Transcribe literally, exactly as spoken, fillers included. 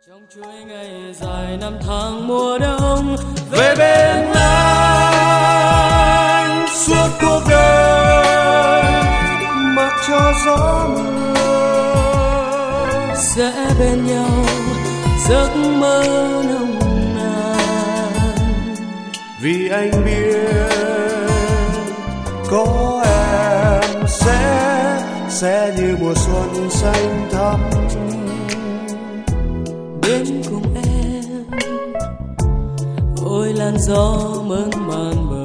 Trong chuỗi ngày dài năm tháng mùa đông, về bên anh suốt cuộc đời, mặc cho gió mưa, sẽ bên nhau giấc mơ nồng nàn. Vì anh biết có em sẽ sẽ như mùa xuân xanh thắm bên cùng em. Ôi làn gió mơn man bờ